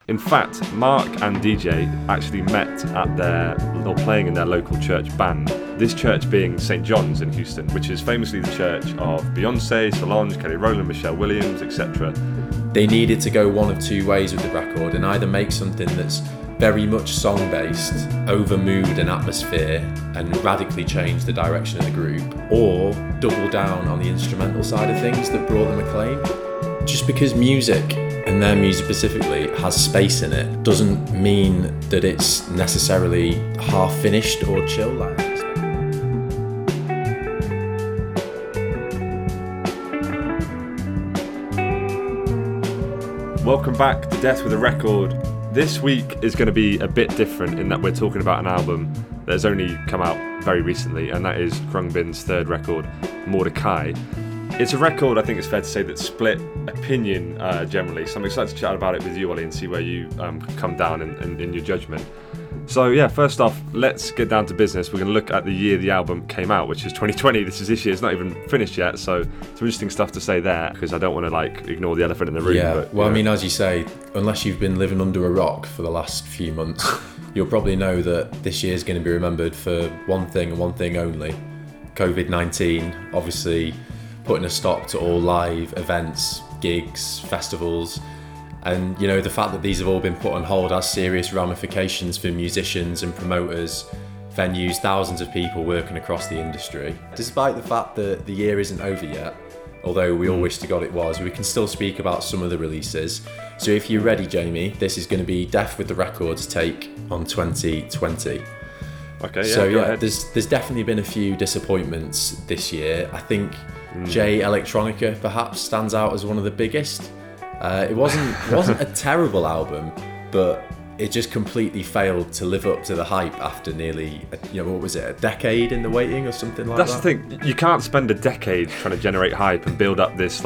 In fact, Mark and DJ actually met or playing in their local church band. This church being St. John's in Houston, which is famously the church of Beyonce, Solange, Kelly Rowland, Michelle Williams, etc. They needed to go one of two ways with the record and either make something that's very much song-based, over mood and atmosphere, and radically change the direction of the group, or double down on the instrumental side of things that brought them acclaim. Just because music, and their music specifically, has space in it, doesn't mean that it's necessarily half-finished or chill like. Welcome back to Death with a Record. This week is going to be a bit different in that we're talking about an album that has only come out very recently, and that is Khruangbin's third record, Mordecai. It's a record, I think it's fair to say, that split opinion generally, so I'm excited to chat about it with you, Ollie, and see where you come down in your judgment. So yeah, first off, let's get down to business. We're going to look at the year the album came out, which is 2020. This is this year. It's not even finished yet, so some interesting stuff to say there, because I don't want to ignore the elephant in the room. Yeah, but, well, I mean, as you say, unless you've been living under a rock for the last few months, you'll probably know that this year is going to be remembered for one thing and one thing only. COVID-19, obviously putting a stop to all live events, gigs, festivals. And, you know, the fact that these have all been put on hold has serious ramifications for musicians and promoters, venues, thousands of people working across the industry. Despite the fact that the year isn't over yet, although we all wish to God it was, we can still speak about some of the releases. So if you're ready, Jamie, this is going to be Death with the Record's take on 2020. Okay, yeah. So yeah, there's definitely been a few disappointments this year. I think Jay Electronica perhaps stands out as one of the biggest. It wasn't a terrible album, but it just completely failed to live up to the hype after nearly, a decade in the waiting or something like that. That's the thing. You can't spend a decade trying to generate hype and build up this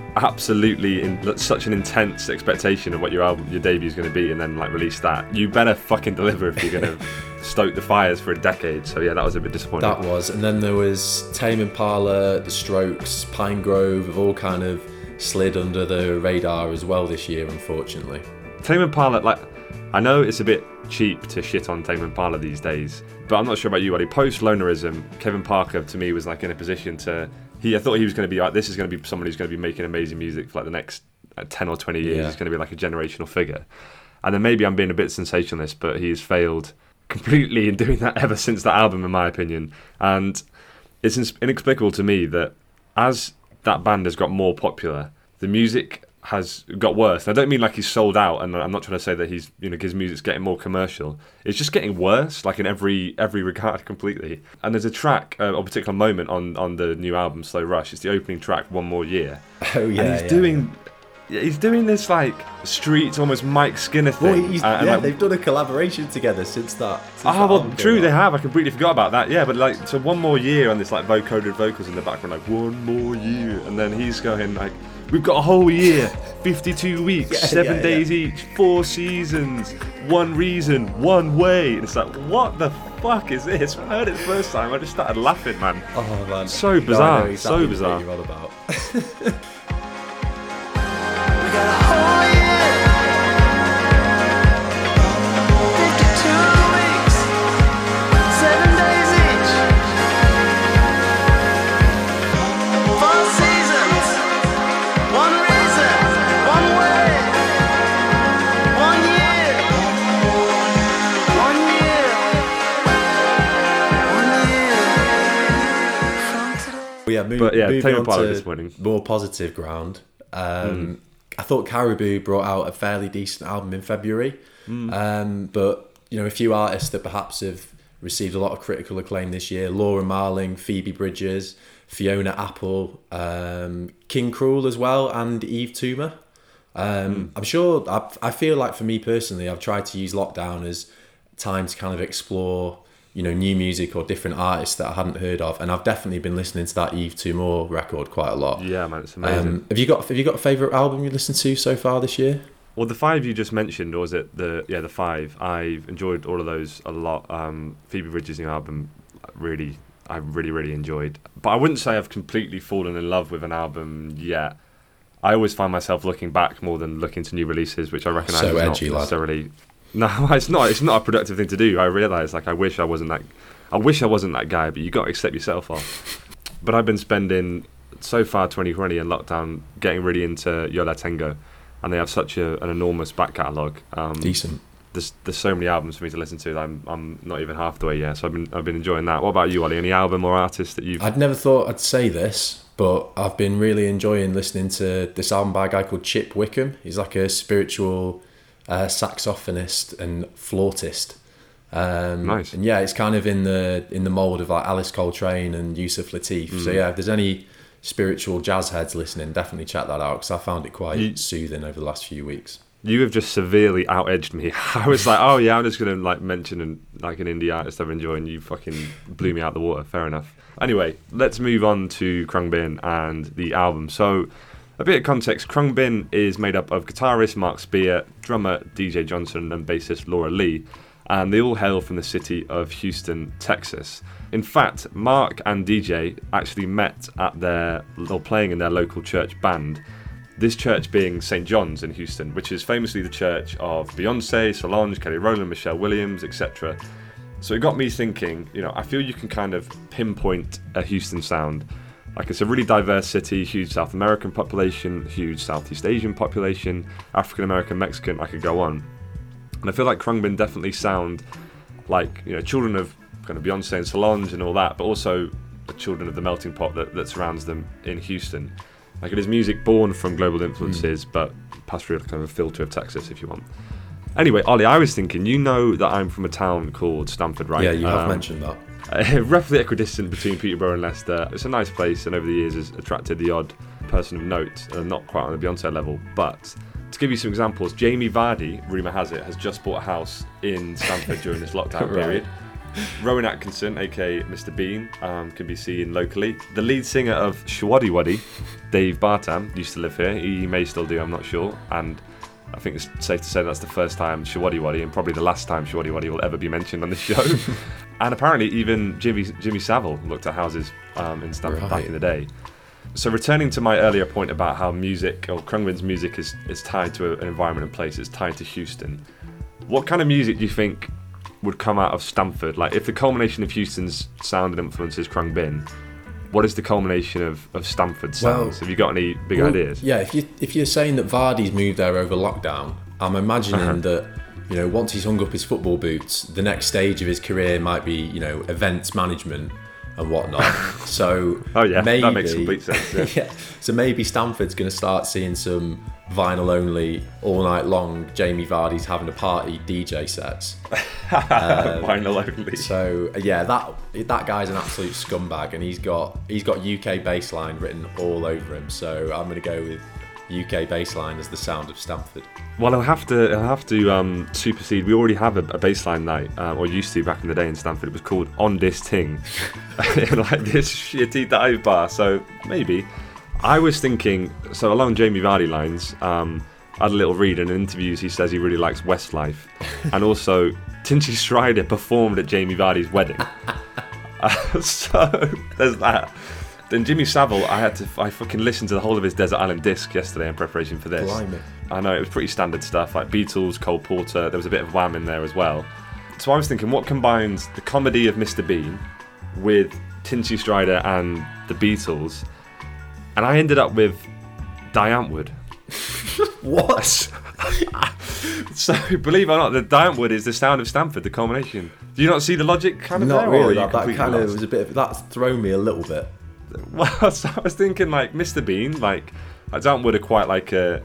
absolutely such an intense expectation of what your debut is going to be, and then release that. You better fucking deliver if you're going to stoke the fires for a decade. So yeah, that was a bit disappointing. That was, and then there was Tame Impala, The Strokes, Pine Grove have all kind of slid under the radar as well this year, unfortunately. Tame Impala, I know it's a bit cheap to shit on Tame Impala these days, but I'm not sure about you, Ollie. Post-Lonerism, Kevin Parker to me was in a position to. I thought he was going to be this is going to be someone who's going to be making amazing music for the next 10 or 20 years. Yeah. He's going to be a generational figure. And then maybe I'm being a bit sensationalist, but he's failed completely in doing that ever since that album, in my opinion. And it's inexplicable to me that as that band has got more popular, the music has got worse. And I don't mean he's sold out, and I'm not trying to say that he's his music's getting more commercial. It's just getting worse, in every regard completely. And there's a track, a particular moment on the new album, Slow Rush. It's the opening track, One More Year. Oh yeah. And he's doing this streets, almost Mike Skinner thing. They've done a collaboration together since that. True, they have. I completely forgot about that. Yeah, but so One More Year on this vocoded vocals in the background, one more year, and then he's going we've got a whole year, 52 weeks, 7 days each, 4 seasons, one reason, one way. And it's what the fuck is this? When I heard it the first time, I just started laughing, man. Oh man, so bizarre, no, exactly so bizarre. What you're on about. We got a whole year, 52 weeks, 7 days each, 4 seasons, one reason, one way, 1 year, 1 year, 1 year from today. Moving on to disappointing. More positive ground. I thought Caribou brought out a fairly decent album in February, but a few artists that perhaps have received a lot of critical acclaim this year: Laura Marling, Phoebe Bridgers, Fiona Apple, King Krule as well, and Eve Toomer. I'm sure. I feel for me personally, I've tried to use lockdown as time to kind of explore new music or different artists that I hadn't heard of, and I've definitely been listening to that Eve Toomer record quite a lot. Yeah, man, it's amazing. Have you got a favourite album you listened to so far this year? Well, the 5 you just mentioned, or was it the 5? I've enjoyed all of those a lot. Phoebe Bridgers' new album, I really enjoyed. But I wouldn't say I've completely fallen in love with an album yet. I always find myself looking back more than looking to new releases, which I recognise So is edgy, not lad. necessarily. No, it's not. It's not a productive thing to do. I realise, like, I wish I wasn't that guy, but you got to accept yourself off. But I've been spending so far 2020 and lockdown getting really into Yo La Tengo, and they have such an enormous back catalogue. Decent. There's so many albums for me to listen to that I'm not even half the way yet. So I've been enjoying that. What about you, Ollie? Any album or artist that you've? I'd never thought I'd say this, but I've been really enjoying listening to this album by a guy called Chip Wickham. He's like a spiritual saxophonist and flautist. Nice. And yeah, it's kind of in the mould of like Alice Coltrane and Yusuf Lateef. So yeah, if there's any spiritual jazz heads listening, definitely check that out, because I found it quite soothing over the last few weeks. You have just severely out-edged me. I was like, oh yeah, I'm just going to like mention an indie artist I've enjoyed, and you fucking blew me out the water. Fair enough. Anyway, let's move on to Khruangbin and the album. So, a bit of context, Khruangbin is made up of guitarist Mark Spear, drummer DJ Johnson, and bassist Laura Lee, and they all hail from the city of Houston, Texas. In fact, Mark and DJ actually met playing in their local church band. This church being St. John's in Houston, which is famously the church of Beyonce, Solange, Kelly Rowland, Michelle Williams, etc. So it got me thinking, I feel you can kind of pinpoint a Houston sound. Like, it's a really diverse city, huge South American population, huge Southeast Asian population, African American, Mexican, I could go on. And I feel like Khruangbin definitely sound like, children of kind of Beyonce and Solange and all that, but also the children of the melting pot that surrounds them in Houston. Like, it is music born from global influences, but passed through kind of a filter of Texas, if you want. Anyway, Ollie, I was thinking, that I'm from a town called Stamford, right? Yeah, you have mentioned that. Roughly equidistant between Peterborough and Leicester. It's a nice place, and over the years has attracted the odd person of note, not quite on the Beyonce level. But to give you some examples, Jamie Vardy, rumour has it, has just bought a house in Stamford during this lockdown period. Rowan Atkinson, aka Mr. Bean, can be seen locally. The lead singer of Showaddy Waddy, Dave Bartam, used to live here. He may still do, I'm not sure. And I think it's safe to say that's the first time Showaddy Waddy, and probably the last time Showaddy Waddy will ever be mentioned on this show. And apparently even Jimmy Savile looked at houses in Stamford back in the day. So returning to my earlier point about how Khruangbin's music is tied to an environment and place, it's tied to Houston. What kind of music do you think would come out of Stamford? Like, if the culmination of Houston's sound and influence is Khruangbin, what is the culmination of Stamford sounds? Have you got any big ideas? Yeah, if you're saying that Vardy's moved there over lockdown, I'm imagining that, once he's hung up his football boots, the next stage of his career might be, events management and whatnot. So maybe, that makes complete sense. Yeah. So maybe Stamford's going to start seeing some vinyl only, all night long, Jamie Vardy's having a party DJ sets. Vinyl only. So yeah, that guy's an absolute scumbag, and he's got UK bassline written all over him. So I'm going to go with UK bassline as the sound of Stamford. Well, I'll have to supersede. We already have a bassline night, or used to back in the day in Stamford. It was called On This Ting, like this shitty dive bar. So maybe. I was thinking, so along Jamie Vardy lines, I had a little read, and in interviews he says he really likes Westlife, and also Tinchy Stryder performed at Jamie Vardy's wedding. So there's that. Then Jimmy Savile, I fucking listened to the whole of his Desert Island disc yesterday in preparation for this. Blimey. I know, it was pretty standard stuff, like Beatles, Cole Porter, there was a bit of Wham in there as well. So I was thinking, what combines the comedy of Mr. Bean with Tinchy Stryder and the Beatles? And I ended up with Diane Wood. What? So, believe it or not, the Diane Wood is the sound of Stamford, the culmination. Do you not see the logic kind of Not there? really. That kind of was a bit. That's thrown me a little bit. Well, so I was thinking, like, Mr. Bean, like Diane Wood are quite like a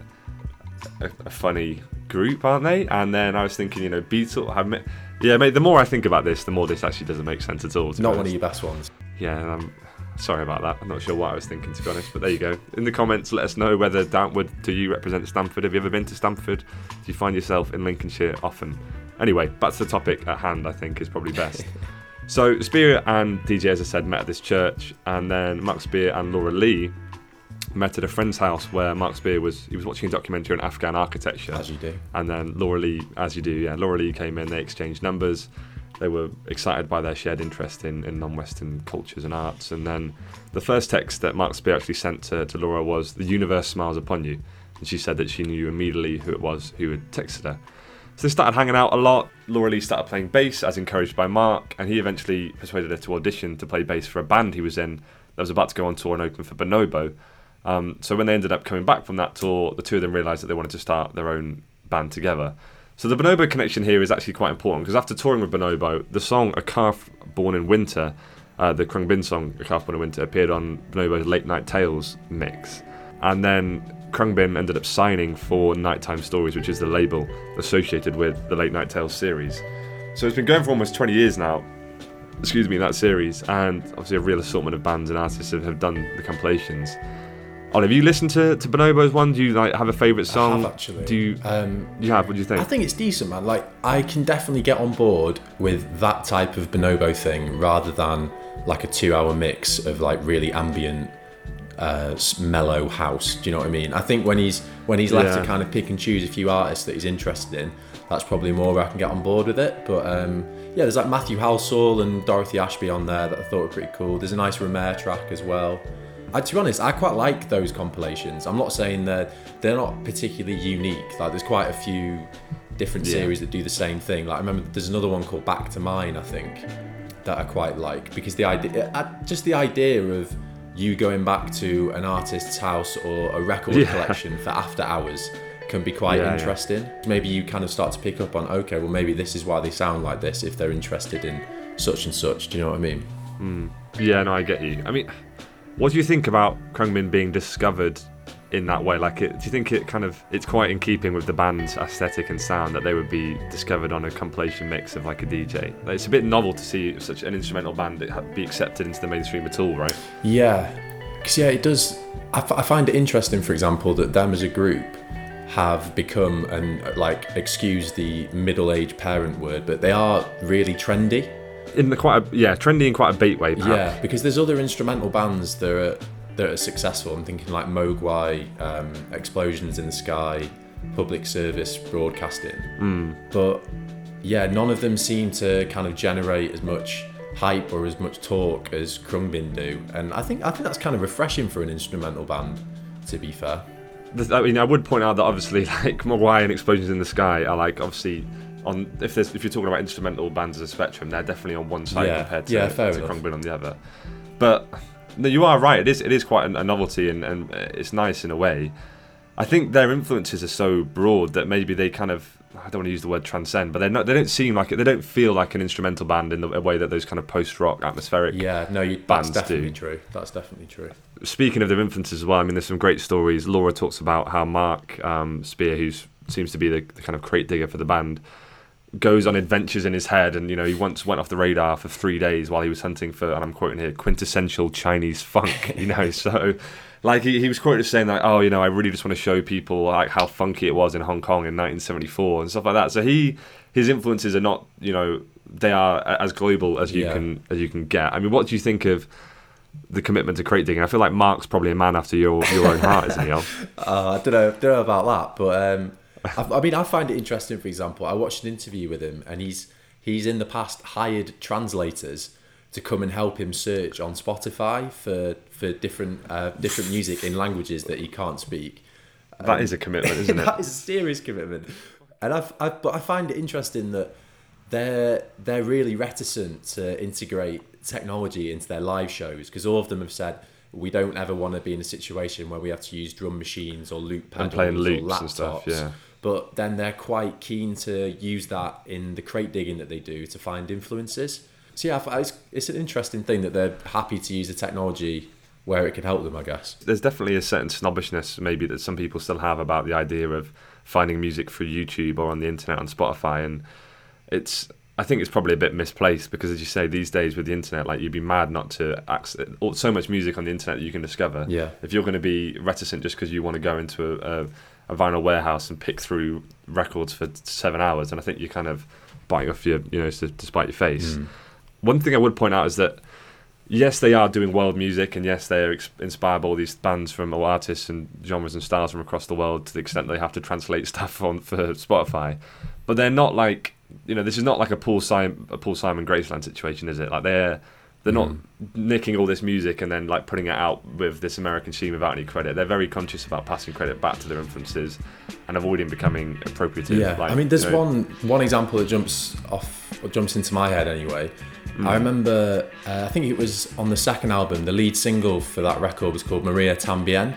funny group, aren't they? And then I was thinking, Beatles. Yeah, mate. The more I think about this, the more this actually doesn't make sense at all. Not one of your best ones. Yeah. Sorry about that. I'm not sure what I was thinking, to be honest, but there you go. In the comments, let us know whether Diane Wood to you represents Stamford. Have you ever been to Stamford? Do you find yourself in Lincolnshire often? Anyway, back to the topic at hand, I think is probably best. So Spear and DJ, as I said, met at this church, and then Mark Spear and Laura Lee met at a friend's house where Mark Spear was watching a documentary on Afghan architecture. As you do. And then Laura Lee, as you do, Laura Lee came in, they exchanged numbers. they were excited by their shared interest in non-Western cultures and arts. And then the first text that Mark Spear actually sent to Laura was, "The universe smiles upon you." And she said that she knew immediately who it was who had texted her. So they started hanging out a lot. Laura Lee started playing bass as encouraged by Mark, and he eventually persuaded her to audition to play bass for a band he was in that was about to go on tour and open for Bonobo. So when they ended up coming back from that tour, the two of them realised that they wanted to start their own band together. So the Bonobo connection here is actually quite important, because after touring with Bonobo, the song A Calf Born in Winter, the Krung Bin song A Calf Born in Winter, appeared on Bonobo's Late Night Tales mix. And then Krung Bin ended up signing for Nighttime Stories, which is the label associated with the Late Night Tales series. So it's been going for almost 20 years now, that series, and obviously a real assortment of bands and artists have done the compilations. Ollie, have you listened to Bonobo's one? Do you have a favourite song? I have, actually. Do you? You have? What do you think? I think it's decent, man. I can definitely get on board with that type of Bonobo thing rather than a 2-hour mix of really ambient, mellow house. Do you know what I mean? I think when he's left to kind of pick and choose a few artists that he's interested in, that's probably more where I can get on board with it. But there's Matthew Halsall and Dorothy Ashby on there that I thought were pretty cool. There's a nice Romer track as well. To be honest, I quite like those compilations. I'm not saying they're not particularly unique. There's quite a few different series that do the same thing. I remember there's another one called Back to Mine, I think, that I quite like, because the idea of you going back to an artist's house or a record collection for after hours can be quite interesting. Maybe you kind of start to pick up on, okay, well maybe this is why they sound like this if they're interested in such and such. Do you know what I mean? Yeah, no, I get you. I mean, what do you think about Krung Bin being discovered in that way? Do you think it's quite in keeping with the band's aesthetic and sound that they would be discovered on a compilation mix of a DJ? It's a bit novel to see such an instrumental band be accepted into the mainstream at all, right? Yeah, because it does. I find it interesting, for example, that them as a group have become, and excuse the middle-aged parent word, but they are really trendy. In trendy in quite a bait way, perhaps. Yeah, because there's other instrumental bands that are successful. I'm thinking Mogwai, Explosions in the Sky, Public Service Broadcasting. But none of them seem to kind of generate as much hype or as much talk as Krung Bin do, and I think that's kind of refreshing for an instrumental band, to be fair. I mean, I would point out that obviously Mogwai and Explosions in the Sky are obviously. If you're talking about instrumental bands as a spectrum, they're definitely on one side compared to Krung Bin on the other. But no, you are right. It is quite a novelty, and it's nice in a way. I think their influences are so broad that maybe they kind of, I don't want to use the word transcend, but they don't seem like it. They don't feel like an instrumental band in the way that those kind of post-rock atmospheric bands do. That's definitely true. Speaking of their influences as well, I mean, there's some great stories. Laura talks about how Mark Spear, who seems to be the kind of crate digger for the band, goes on adventures in his head, and he once went off the radar for 3 days while he was hunting for, and I'm quoting here, quintessential Chinese funk. So he was quoted as saying I really just want to show people how funky it was in Hong Kong in 1974 and stuff like that. So his influences are not, they are as global as you can get. I mean, what do you think of the commitment to crate digging? I feel like Mark's probably a man after your own heart, isn't he, Al? I don't know about that, but I find it interesting. For example, I watched an interview with him, and he's in the past hired translators to come and help him search on Spotify for different music in languages that he can't speak. That is a commitment, isn't it? That is a serious commitment. And but I find it interesting that they're really reticent to integrate technology into their live shows, because all of them have said, we don't ever want to be in a situation where we have to use drum machines or loop pedals and playing loops or laptops. And stuff. Yeah. But then they're quite keen to use that in the crate digging that they do to find influences. So it's an interesting thing that they're happy to use the technology where it can help them, I guess. There's definitely a certain snobbishness maybe that some people still have about the idea of finding music through YouTube or on the internet on Spotify, and I think it's probably a bit misplaced, because as you say, these days with the internet, you'd be mad not to access so much music on the internet that you can discover. Yeah. If you're going to be reticent just because you want to go into a vinyl warehouse and pick through records for 7 hours, and I think you're kind of biting off your, to spite your face. One thing I would point out is that yes, they are doing world music, and yes, they're inspired by all these bands from all artists and genres and styles from across the world, to the extent they have to translate stuff for Spotify. But they're not this is not like a Paul Simon Graceland situation, is it? Like they're not nicking all this music and then like putting it out with this American sheen without any credit. They're very conscious about passing credit back to their influences and avoiding becoming appropriative. Yeah, like, I mean, there's one example that jumps into my head anyway. I remember, I think it was on the second album, the lead single for that record was called Maria Tambien.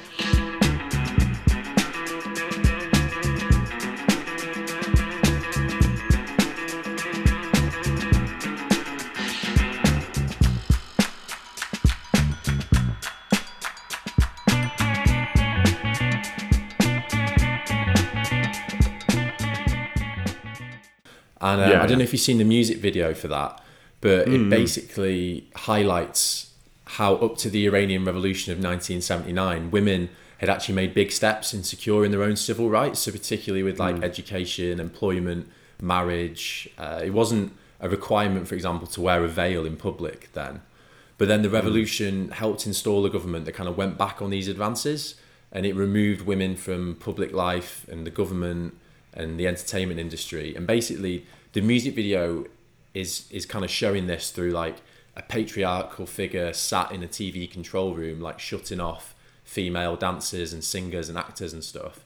And I don't know if you've seen the music video for that, but it basically highlights how up to the Iranian Revolution of 1979, women had actually made big steps in securing their own civil rights. So particularly with like education, employment, marriage. It wasn't a requirement, for example, to wear a veil in public then. But then the revolution helped install a government that kind of went back on these advances, and it removed women from public life and the government and the entertainment industry. And basically the music video is kind of showing this through like a patriarchal figure sat in a TV control room, like shutting off female dancers and singers and actors and stuff.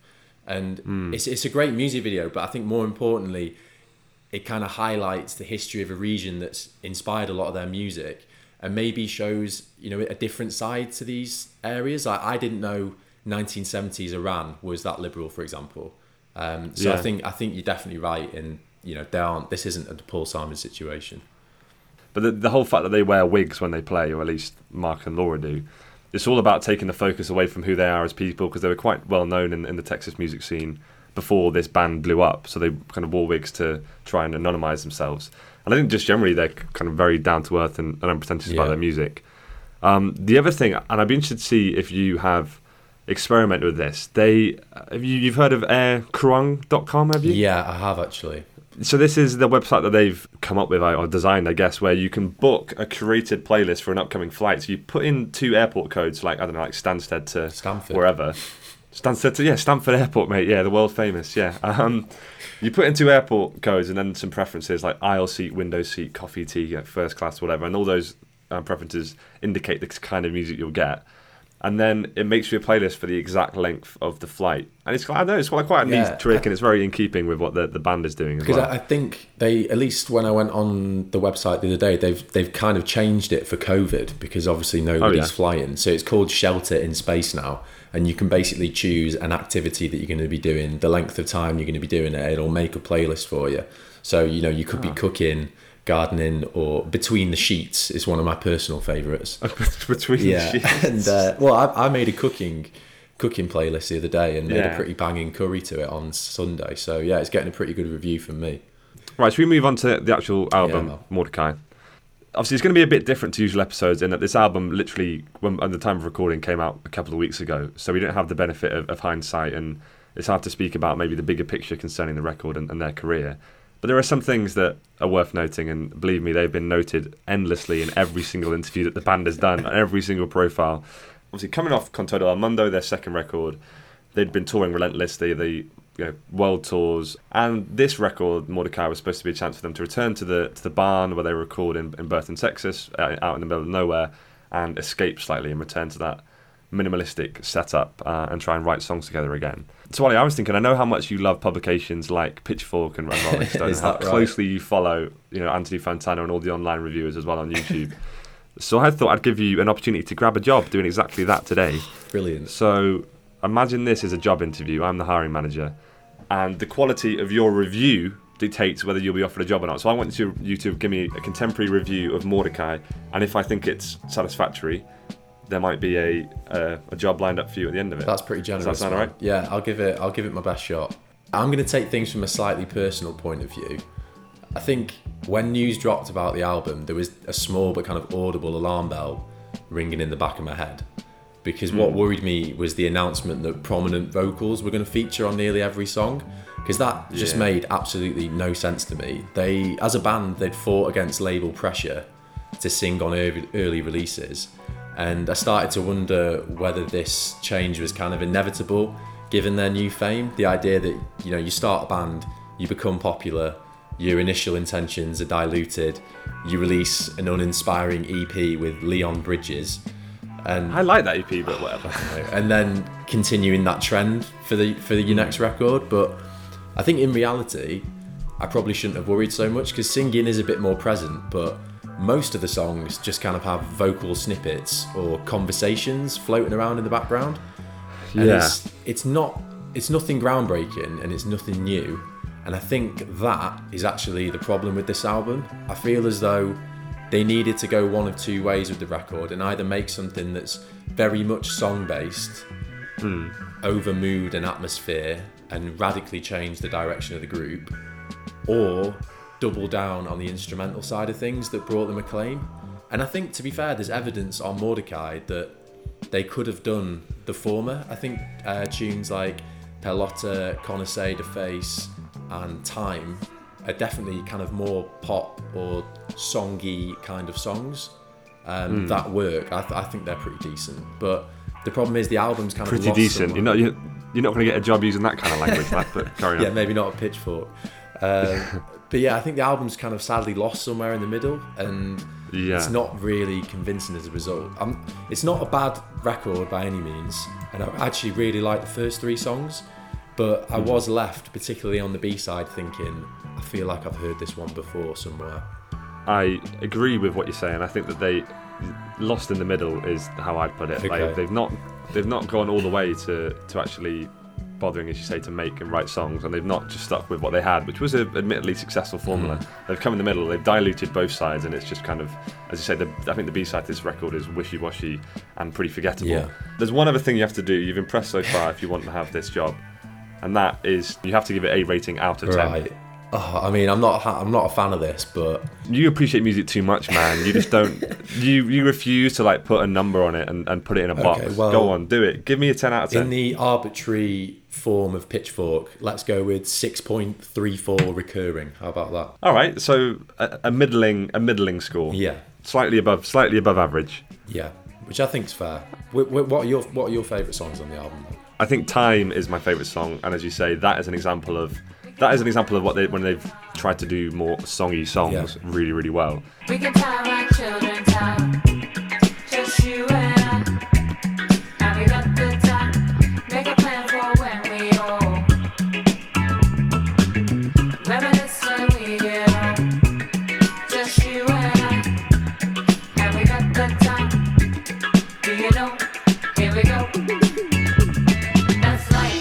And it's a great music video, but I think more importantly, it kind of highlights the history of a region that's inspired a lot of their music and maybe shows, a different side to these areas. I didn't know 1970s Iran was that liberal, for example. I think you're definitely right in, this isn't a Paul Simon situation. But the whole fact that they wear wigs when they play, or at least Mark and Laura do, it's all about taking the focus away from who they are as people, because they were quite well known in the Texas music scene before this band blew up. So they kind of wore wigs to try and anonymise themselves. And I think just generally they're kind of very down to earth and unpretentious about their music. The other thing, and I'd be interested to see if you have experimented with this. You've heard of aircruang.com, have you? Yeah, I have actually. So this is the website that they've come up with or designed, I guess, where you can book a curated playlist for an upcoming flight. So you put in 2 airport codes, like, I don't know, like Stansted to Stanford. Wherever. Stansted to, Stanford Airport, mate. Yeah, the world famous, yeah. You put in 2 airport codes and then some preferences like aisle seat, window seat, coffee, tea, first class, whatever. And all those preferences indicate the kind of music you'll get. And then it makes you a playlist for the exact length of the flight. And it's quite a neat trick, and it's very in keeping with what the band is doing as well. Because I think they, at least when I went on the website the other day, they've kind of changed it for COVID, because obviously nobody's flying. So it's called Shelter in Space now. And you can basically choose an activity that you're going to be doing, the length of time you're going to be doing it. It'll make a playlist for you. So, you could be cooking, gardening, or Between the Sheets is one of my personal favourites. Between the Sheets. And I made a cooking playlist the other day and made a pretty banging curry to it on Sunday. So it's getting a pretty good review from me. Right, so we move on to the actual album, Mordecai. Obviously, it's going to be a bit different to usual episodes in that this album literally, at the time of recording, came out a couple of weeks ago. So we don't have the benefit of hindsight, and it's hard to speak about maybe the bigger picture concerning the record and their career. But there are some things that are worth noting, and believe me, they've been noted endlessly in every single interview that the band has done, every single profile. Obviously, coming off Con Todo El Mundo, their second record, they'd been touring relentlessly, the world tours, and this record, Mordecai, was supposed to be a chance for them to return to the barn where they record in Berthoud, Texas, out in the middle of nowhere, and escape slightly and return to that minimalistic setup and try and write songs together again. So, Ollie, I was thinking, I know how much you love publications like Pitchfork and Rolling Stone, how closely you follow, Anthony Fantano and all the online reviewers as well on YouTube. So I thought I'd give you an opportunity to grab a job doing exactly that today. Brilliant. So imagine this is a job interview. I'm the hiring manager, and the quality of your review dictates whether you'll be offered a job or not. So I want you to give me a contemporary review of Mordecai, and if I think it's satisfactory, there might be a job lined up for you at the end of it. That's pretty generous. Does that sound all right? Yeah, I'll give it my best shot. I'm going to take things from a slightly personal point of view. I think when news dropped about the album, there was a small but kind of audible alarm bell ringing in the back of my head. Because what worried me was the announcement that prominent vocals were going to feature on nearly every song. Because that just made absolutely no sense to me. They, as a band, they'd fought against label pressure to sing on early releases. And I started to wonder whether this change was kind of inevitable, given their new fame. The idea that, you start a band, you become popular, your initial intentions are diluted, you release an uninspiring EP with Leon Bridges, and I like that EP, but whatever. and then continuing that trend for your next record. But I think in reality, I probably shouldn't have worried so much, because singing is a bit more present, but most of the songs just kind of have vocal snippets or conversations floating around in the background. And it's nothing groundbreaking and it's nothing new. And I think that is actually the problem with this album. I feel as though they needed to go one of two ways with the record, and either make something that's very much song-based, over mood and atmosphere, and radically change the direction of the group, or double down on the instrumental side of things that brought them acclaim. And I think, to be fair, there's evidence on Mordecai that they could have done the former. I think tunes like Pelotta, Connaissez de Face, and Time are definitely kind of more pop or songy kind of songs that work. I think they're pretty decent. But the problem is the album's kind of pretty lost decent. someone. You're not going to get a job using that kind of language, but carry on. Yeah, maybe not a pitchfork. But yeah, I think the album's kind of sadly lost somewhere in the middle, and it's not really convincing as a result. It's not a bad record by any means, and I actually really like the first three songs, but I was left, particularly on the B-side, thinking, I feel like I've heard this one before somewhere. I agree with what you're saying. I think that they lost in the middle is how I'd put it. Okay. Like, they've not gone all the way to actually bothering, as you say, to make and write songs, and they've not just stuck with what they had, which was an admittedly successful formula. They've come in the middle, they've diluted both sides, and it's just kind of, as you say, I think the B-side to this record is wishy-washy and pretty forgettable. Yeah. There's one other thing you have to do. You've impressed so far if you want to have this job, and that is you have to give it a rating out of 10. Right. Oh, I mean, I'm not a fan of this, but you appreciate music too much, man. You just don't. you refuse to like put a number on it and put it in a box. Okay, well, go on, do it. Give me a 10 out of 10. In the arbitrary form of Pitchfork, let's go with 6.34 recurring. How about that? All right, so a middling score. Yeah, slightly above average. yeah, which I think is fair. What are your favourite songs on the album? I think Time is my favourite song, and as you say, that is an example of what when they've tried to do more songy songs really, really well. We can time like children time, just you and I. Now we got the time, make a plan for when we all reminisce when we get home. Just you and I. Now we got the time. Do you know? Here we go. That's life.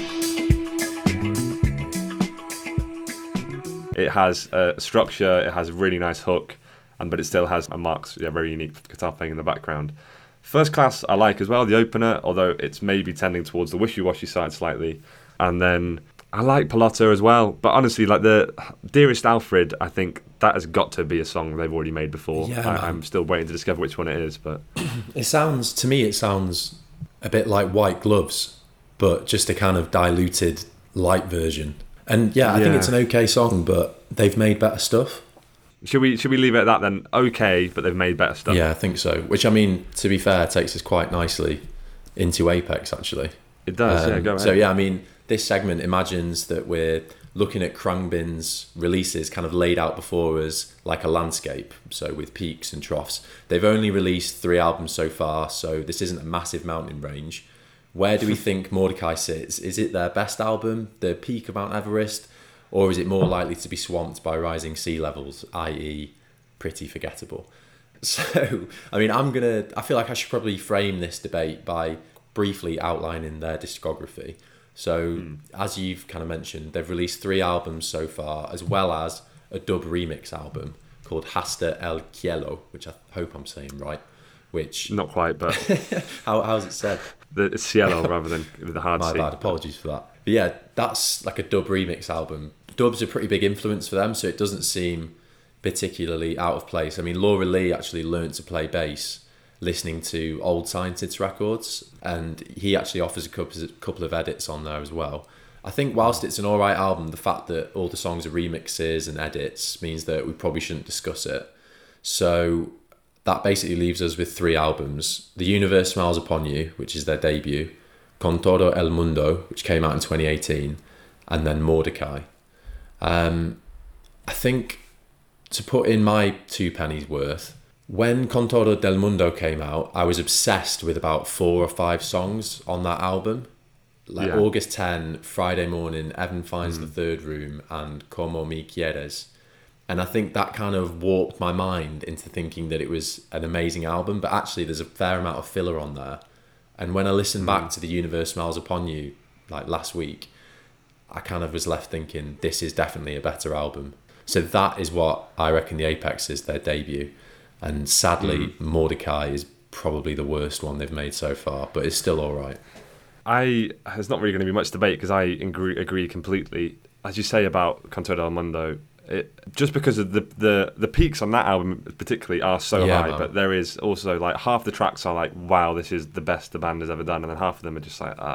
It has a structure, it has a really nice hook, but it still has a Mark's very unique guitar playing in the background. First Class I like as well, the opener, although it's maybe tending towards the wishy-washy side slightly. And then I like Pelotta as well, but honestly, like the Dearest Alfred, I think that has got to be a song they've already made before. Yeah, I'm still waiting to discover which one it is, but It sounds a bit like White Gloves, but just a kind of diluted light version. And I think it's an okay song, but they've made better stuff. Should we leave it at that then? Okay, but they've made better stuff. Yeah, I think so. Which, I mean, to be fair, takes us quite nicely into Apex, actually. It does, go ahead. So, yeah, I mean, this segment imagines that we're looking at Khruangbin's releases kind of laid out before us like a landscape, so with peaks and troughs. They've only released 3 albums so far, so this isn't a massive mountain range. Where do we think Mordecai sits? Is it their best album, the peak of Mount Everest, or is it more likely to be swamped by rising sea levels, i.e. pretty forgettable? So, I mean, I feel like I should probably frame this debate by briefly outlining their discography. So, as you've kind of mentioned, they've released 3 albums so far, as well as a dub remix album called Hasta el Cielo, which I hope I'm saying right. Which not quite, but how's it said? It's Cielo rather than with the hard My C. bad, apologies for that. But yeah, that's like a dub remix album. Dub's a pretty big influence for them, so it doesn't seem particularly out of place. I mean, Laura Lee actually learnt to play bass listening to old Scientists records, and he actually offers a couple of edits on there as well. I think whilst it's an alright album, the fact that all the songs are remixes and edits means that we probably shouldn't discuss it. So that basically leaves us with 3 albums. The Universe Smiles Upon You, which is their debut, Con Todo El Mundo, which came out in 2018, and then Mordecai. I think, to put in my 2 pennies worth, when Con Todo del Mundo came out, I was obsessed with about 4 or 5 songs on that album. Like Yeah. August 10, Friday Morning, Evan Finds the Third Room, and Como Me Quieres. And I think that kind of warped my mind into thinking that it was an amazing album, but actually there's a fair amount of filler on there. And when I listened back to The Universe Smiles Upon You, like last week, I kind of was left thinking, this is definitely a better album. So that is what I reckon the Apex is, their debut. And sadly, Mordecai is probably the worst one they've made so far, but it's still all right. There's not really going to be much debate because I agree completely. As you say about Con Todo del Mundo, just because of the peaks on that album particularly are so high, man. but there is also like half the tracks are like, wow, this is the best the band has ever done, and then half of them are just like,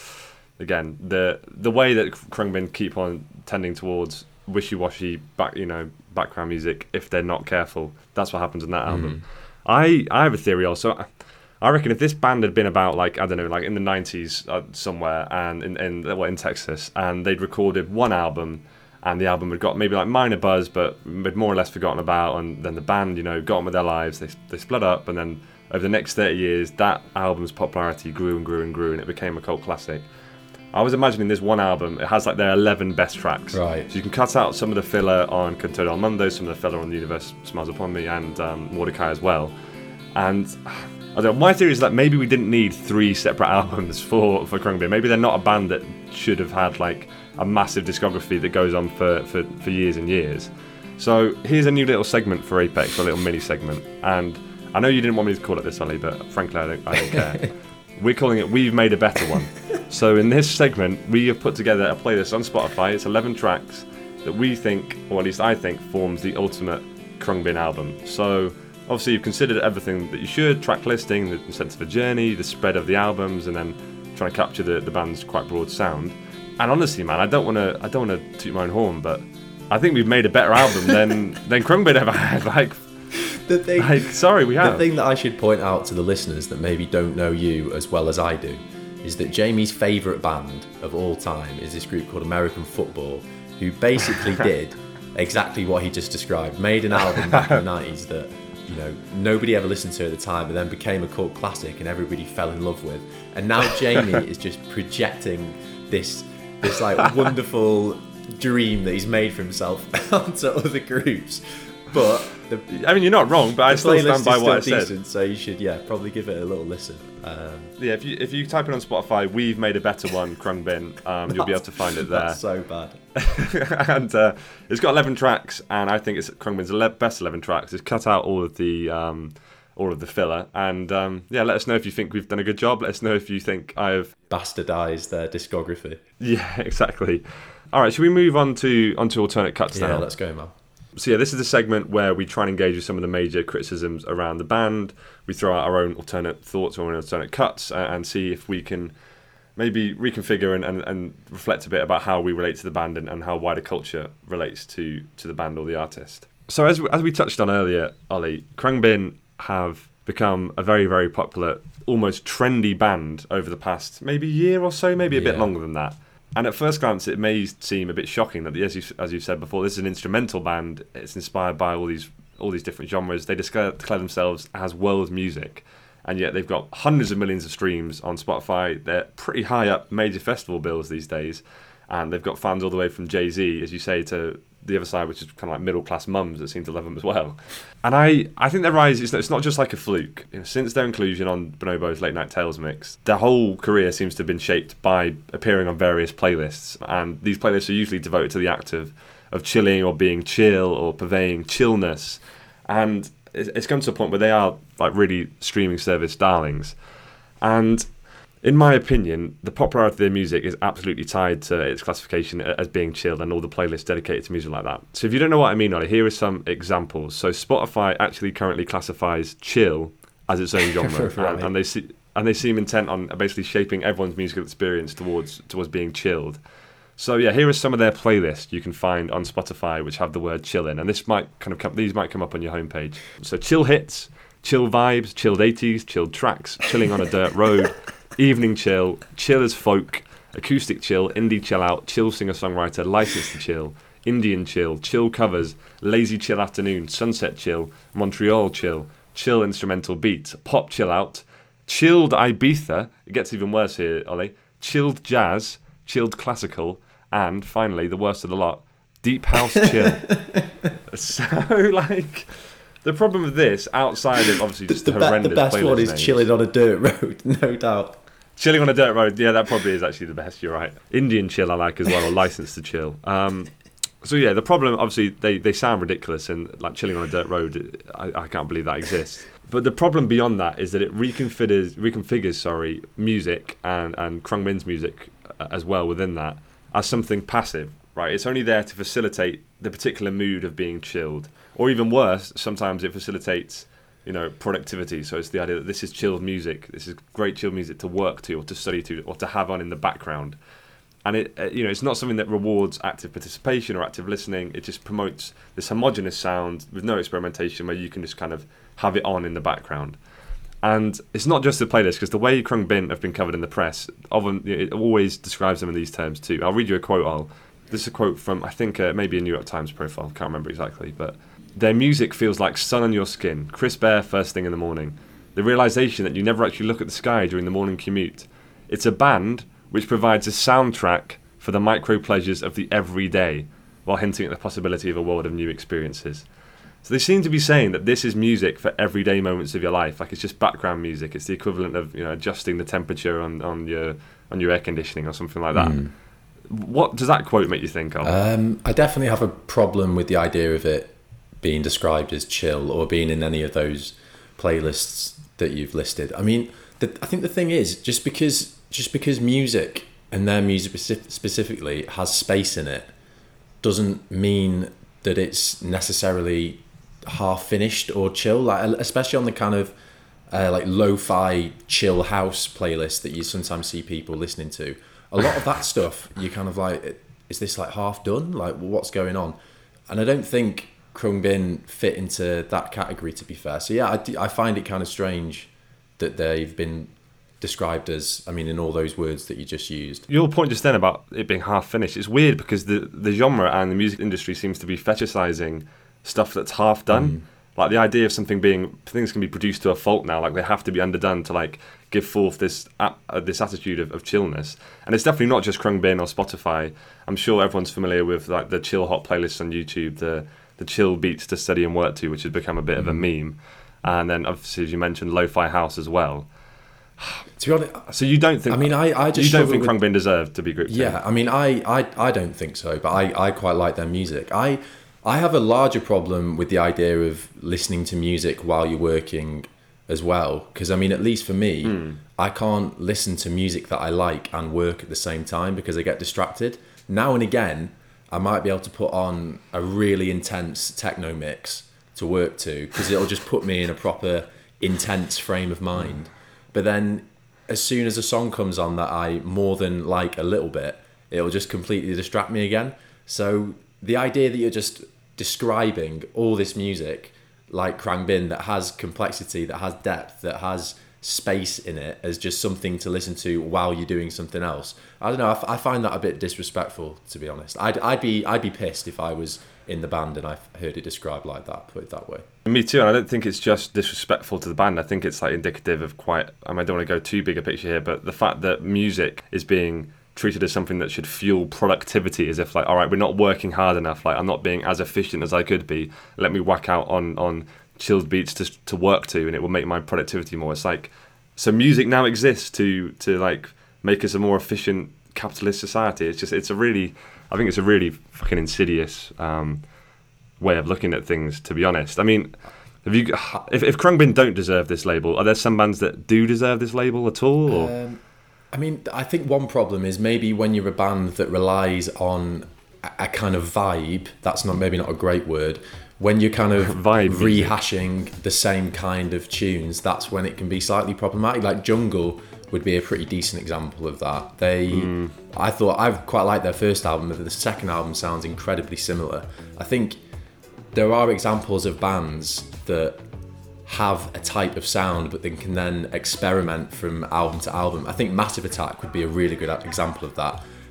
again, the way that Khruangbin keep on tending towards wishy-washy background music, if they're not careful, that's what happens in that album. I have a theory also. I reckon if this band had been about like, I don't know, like in the 90s somewhere and in Texas, and they'd recorded one album, and the album had got maybe like minor buzz, but had more or less forgotten about, and then the band, got on with their lives, they split up, and then over the next 30 years, that album's popularity grew and grew and grew, and it became a cult classic. I was imagining this one album, it has like their 11 best tracks. Right. So you can cut out some of the filler on Con Todo del Mundo, some of the filler on The Universe Smiles Upon Me, and Mordecai as well. And I don't know, my theory is that maybe we didn't need 3 separate albums for Khruangbin. Maybe they're not a band that should have had like a massive discography that goes on for years and years. So here's a new little segment for Apex, a little mini segment. And I know you didn't want me to call it this, Ollie, but frankly I don't care. We're calling it We've Made a Better One. So in this segment, we have put together a playlist on Spotify. It's 11 tracks that we think, or at least I think, forms the ultimate Khruangbin album. So obviously you've considered everything that you should, track listing, the sense of a journey, the spread of the albums, and then trying to capture the band's quite broad sound. And honestly, man, I don't want to toot my own horn, but I think we've made a better album than Khruangbin ever had. We have. The thing that I should point out to the listeners that maybe don't know you as well as I do is that Jamie's favourite band of all time is this group called American Football, who basically did exactly what he just described. Made an album back in the 90s that nobody ever listened to at the time, but then became a cult classic and everybody fell in love with. And now Jamie is just projecting this like wonderful dream that he's made for himself onto other groups. But you're not wrong, but I still stand by what I said. Decent, so you should, probably give it a little listen. If you type in on Spotify, We've Made a Better One, Khruangbin, you'll be able to find it there. That's so bad. And it's got 11 tracks, and I think it's Khruangbin's best 11 tracks. It's cut out all of the filler, and let us know if you think we've done a good job. Let us know if you think I have bastardized their discography. Yeah, exactly. All right, should we move onto alternate cuts now? Yeah, let's go, man. So this is a segment where we try and engage with some of the major criticisms around the band. We throw out our own alternate thoughts or alternate cuts and see if we can maybe reconfigure and reflect a bit about how we relate to the band and how wider culture relates to the band or the artist. So as we touched on earlier, Ollie, Khruangbin have become a very, very popular, almost trendy band over the past maybe year or so, maybe a bit longer than that. And at first glance, it may seem a bit shocking that, as you've said before, this is an instrumental band. It's inspired by all these different genres. They declare themselves as world music, and yet they've got hundreds of millions of streams on Spotify. They're pretty high up major festival bills these days, and they've got fans all the way from Jay-Z, as you say, to the other side, which is kind of like middle-class mums that seem to love them as well. And I think their rise, it's not just like a fluke. Since their inclusion on Bonobo's Late Night Tales mix, their whole career seems to have been shaped by appearing on various playlists. And these playlists are usually devoted to the act of chilling or being chill or purveying chillness. And it's come to a point where they are like really streaming service darlings. And in my opinion, the popularity of their music is absolutely tied to its classification as being chill and all the playlists dedicated to music like that. So if you don't know what I mean, Ollie, here are some examples. So Spotify actually currently classifies chill as its own genre, Right. and they seem intent on basically shaping everyone's musical experience towards being chilled. So here are some of their playlists you can find on Spotify which have the word chill in, and these might come up on your homepage. So chill hits, chill vibes, chilled 80s, chilled tracks, chilling on a dirt road. Evening chill, chill as folk, acoustic chill, indie chill out, chill singer-songwriter, license to chill, Indian chill, chill covers, lazy chill afternoon, sunset chill, Montreal chill, chill instrumental beat, pop chill out, chilled Ibiza, it gets even worse here, Ollie, chilled jazz, chilled classical, and finally, the worst of the lot, deep house chill. So, like, the problem with this, outside of obviously just horrendous the best playlist one is names, chilling on a dirt road, no doubt. chilling on a dirt road, yeah, that probably is actually the best, you're right. Indian chill I like as well, or license to chill. So yeah, the problem, obviously, they sound ridiculous, and like chilling on a dirt road, I can't believe that exists. But the problem beyond that is that it reconfigures music and Krungbin's music as well within that as something passive, right? It's only there to facilitate the particular mood of being chilled. Or even worse, sometimes it facilitates, productivity. So it's the idea that this is chilled music, this is great chilled music to work to or to study to or to have on in the background. And it's not something that rewards active participation or active listening. It just promotes this homogenous sound with no experimentation, where you can just kind of have it on in the background. And it's not just the playlist, because the way Krungbin have been covered in the press, often it always describes them in these terms too. I'll read you a quote. This is a quote from, I think, maybe a New York Times profile. Can't remember exactly, but their music feels like sun on your skin, crisp air first thing in the morning. The realization that you never actually look at the sky during the morning commute. It's a band which provides a soundtrack for the micro pleasures of the everyday, while hinting at the possibility of a world of new experiences. So they seem to be saying that this is music for everyday moments of your life, like it's just background music. It's the equivalent of adjusting the temperature on your air conditioning or something like that. What does that quote make you think of? I definitely have a problem with the idea of it being described as chill or being in any of those playlists that you've listed. I mean, I think the thing is, just because music, and their music specifically, has space in it, doesn't mean that it's necessarily half finished or chill. Like, especially on the kind of like lo-fi chill house playlist that you sometimes see people listening to. A lot of that stuff, you kind of like, is this like half done? Like, what's going on? And I don't think Krungbin fit into that category, to be fair. So yeah, I find it kind of strange that they've been described as, in all those words that you just used. Your point just then about it being half finished, it's weird because the genre and the music industry seems to be fetishizing stuff that's half done. Like the idea of things can be produced to a fault now, like they have to be underdone to like give forth this attitude of chillness. And it's definitely not just Krungbin or Spotify. I'm sure everyone's familiar with like the chill hot playlists on YouTube, the chill beats to study and work to, which has become a bit of a meme. And then obviously, as you mentioned, lo-fi house as well. To be honest, so you don't think? I just you don't think Krungbin deserved to be grouped in? Yeah, I don't think so, but I quite like their music. I have a larger problem with the idea of listening to music while you're working as well, because at least for me, I can't listen to music that I like and work at the same time because I get distracted. Now and again, I might be able to put on a really intense techno mix to work to, because it'll just put me in a proper intense frame of mind. But then as soon as a song comes on that I more than like a little bit, it'll just completely distract me again. So the idea that you're just describing all this music like Krungbin that has complexity, that has depth, that has space in it as just something to listen to while you're doing something else, I don't know, I find that a bit disrespectful, to be honest. I'd be pissed if I was in the band and I heard it described like that, put it that way. Me too, and I don't think it's just disrespectful to the band. I think it's like indicative of quite, I don't want to go too big a picture here, but the fact that music is being treated as something that should fuel productivity, as if like, all right, we're not working hard enough, like I'm not being as efficient as I could be, let me whack out on chilled beats to work to, and it will make my productivity more. It's like, so music now exists to like make us a more efficient capitalist society. I think it's a really fucking insidious way of looking at things, to be honest. If Krungbin don't deserve this label, are there some bands that do deserve this label at all? Or? I think one problem is maybe when you're a band that relies on a kind of vibe, that's maybe not a great word, when you're kind of rehashing the same kind of tunes, that's when it can be slightly problematic. Like Jungle would be a pretty decent example of that. I quite like their first album, but the second album sounds incredibly similar. I think there are examples of bands that have a type of sound, but they can then experiment from album to album. I think Massive Attack would be a really good example of that.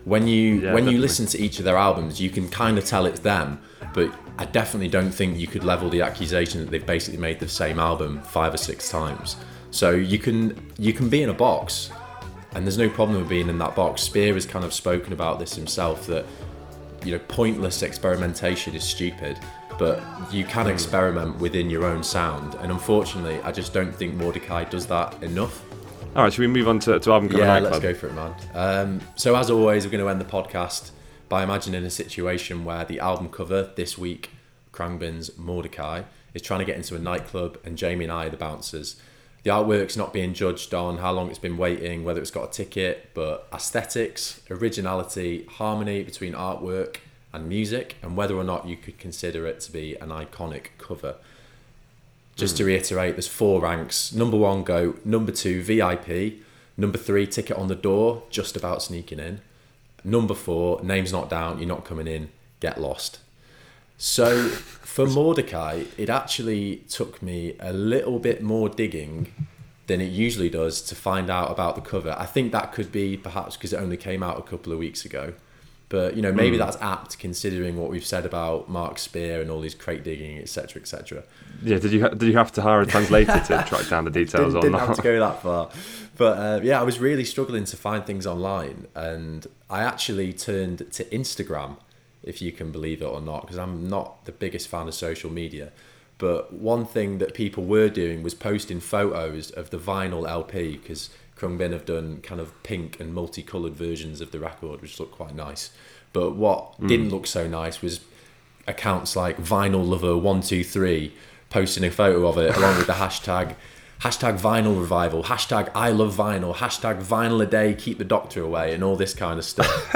When you definitely. listen to each of their albums, you can kind of tell it's them, but I definitely don't think you could level the accusation that they've basically made the same album 5 or 6 times. So you can be in a box, and there's no problem with being in that box. Spear has kind of spoken about this himself, that pointless experimentation is stupid, but you can experiment within your own sound, and unfortunately I just don't think Mordecai does that enough. All right, should we move on to album cover Yeah, nightclub? let's go for it, man. So as always, we're going to end the podcast by imagining a situation where the album cover this week, Khruangbin's Mordecai, is trying to get into a nightclub, and Jamie and I are the bouncers. The artwork's not being judged on how long it's been waiting, whether it's got a ticket, but aesthetics, originality, harmony between artwork and music, and whether or not you could consider it to be an iconic cover. Just to reiterate, there's 4 ranks. Number 1, GOAT. Number 2, VIP. Number 3, ticket on the door, just about sneaking in. Number 4, name's not down, you're not coming in, get lost. So for Mordecai, it actually took me a little bit more digging than it usually does to find out about the cover. I think that could be perhaps because it only came out a couple of weeks ago. But, maybe that's apt considering what we've said about Mark Spear and all his crate digging, etc., etc. Yeah, did you have to hire a translator to track down the details or Didn't not? have to go that far. But, I was really struggling to find things online. And I actually turned to Instagram, if you can believe it or not, because I'm not the biggest fan of social media. But one thing that people were doing was posting photos of the vinyl LP, because Khruangbin have done kind of pink and multicoloured versions of the record, which look quite nice. But what didn't look so nice was accounts like Vinyl Lover 123 posting a photo of it along with the hashtag vinyl revival, hashtag I love vinyl, hashtag vinyl a day, keep the doctor away, and all this kind of stuff.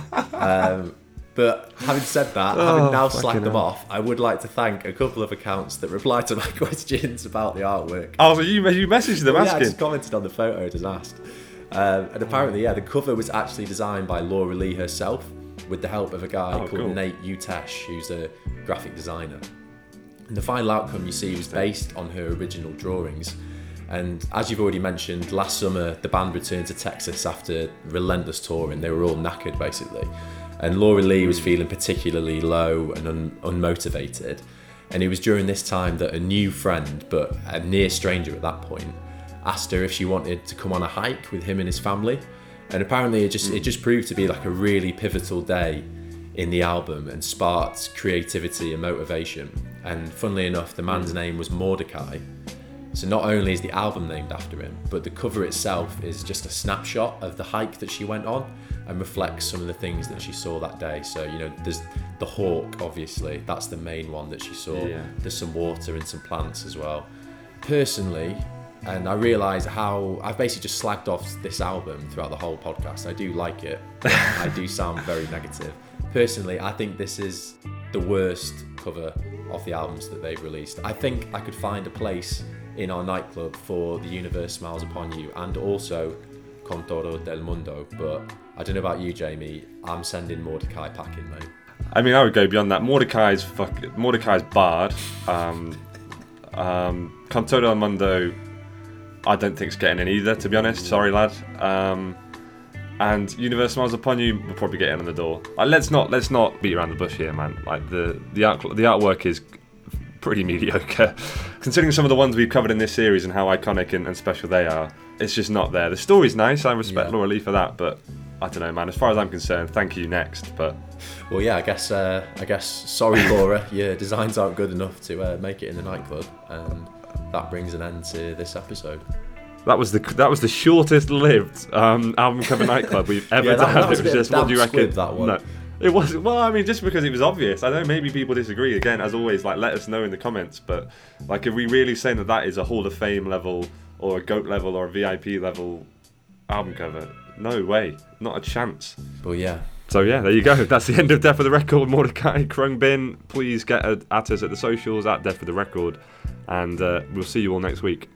But having said that, having now slacked them off, I would like to thank a couple of accounts that replied to my questions about the artwork. Oh, so you messaged them Yeah, I asking? just commented on the photos and asked. And apparently, the cover was actually designed by Laura Lee herself with the help of a guy called cool. Nate Utesh, who's a graphic designer. And the final outcome you see was based on her original drawings. And as you've already mentioned, last summer the band returned to Texas after relentless touring. They were all knackered basically. And Laura Lee was feeling particularly low and unmotivated. And it was during this time that a new friend, but a near stranger at that point, asked her if she wanted to come on a hike with him and his family. And apparently it just proved to be like a really pivotal day in the album and sparked creativity and motivation. And funnily enough, the man's name was Mordecai. So not only is the album named after him, but the cover itself is just a snapshot of the hike that she went on and reflects some of the things that she saw that day. So, there's the hawk, obviously. That's the main one that she saw. Yeah. There's some water and some plants as well. Personally, and I realise how I've basically just slagged off this album throughout the whole podcast. I do like it. I do sound very negative. Personally, I think this is the worst cover of the albums that they've released. I think I could find a place in our nightclub for The Universe Smiles Upon You and also Con Todo del Mundo, but I don't know about you, Jamie. I'm sending Mordecai packing, mate. I mean, I would go beyond that. Mordecai's barred. Con Todo del Mundo, I don't think it's getting in either, to be honest. Sorry, lad. And Universe Smiles Upon You will probably get in on the door. Like, let's not beat around the bush here, man. Like the artwork is pretty mediocre, considering some of the ones we've covered in this series and how iconic and special they are. It's just not there. The story's nice. I respect Laura Lee for that, but I don't know, man. As far as I'm concerned, thank you. Next, but well, yeah, I guess. Sorry, Laura, your designs aren't good enough to make it in the nightclub, and that brings an end to this episode. That was the shortest lived album cover nightclub we've ever done. That was It was just, what do you reckon? That one. No. It was, well, I mean, just because it was obvious. I know maybe people disagree. Again, as always, like, let us know in the comments. But, like, are we really saying that is a Hall of Fame level or a GOAT level or a VIP level album cover? No way. Not a chance. Well, yeah. So, yeah, there you go. That's the end of Death for the Record. Mordecai, Khruangbin. Please get at us at the socials, at Death for the Record. And we'll see you all next week.